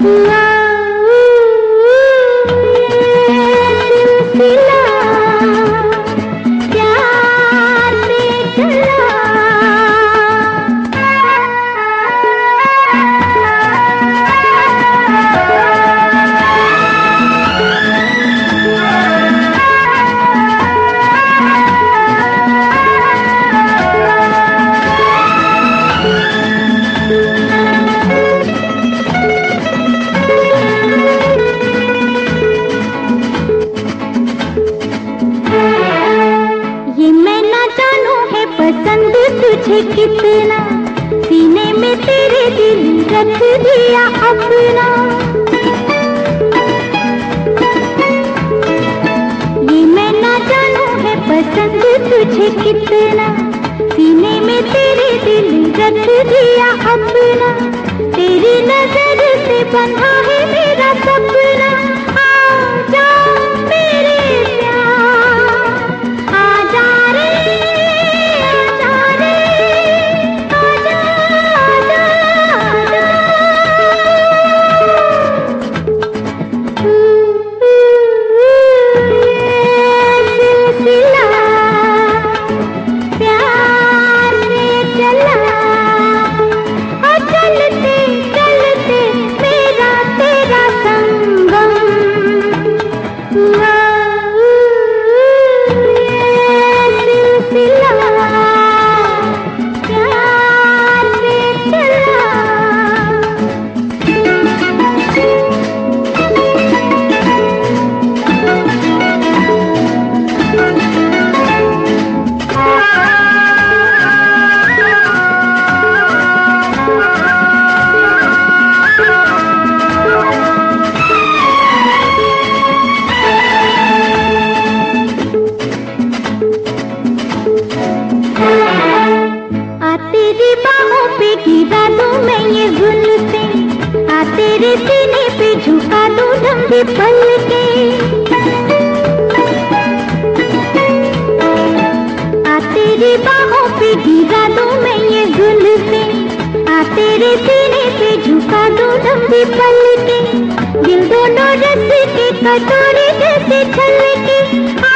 तुझे कितना सीने में तेरे दिल रख दिया अपना। ये मैं ना जानू है पसंद तुझे कितना, सीने में तेरे दिल रख दिया अपना। तेरी नजर से बंधा है मेरा सपना। आजा मेरे प्यार, आजा रे आजा रे, आजा आजा आजा। सिलसिला प्यार में चला, और चलते चलते मेरा तेरा संगम हुआ। सिलसिला प्यार में चला। तेरी बाहों पे गिरा दूं मैं ये जुल्फे, तेरे सीने पे झुका दूं लंबे पलके। तेरी बाहों पे गिरा दूं मैं ये जुल्फे, तेरे सीने पे झुका दूं लंबे पलके। दिल दोनों रस के कटोरे जैसे छलके।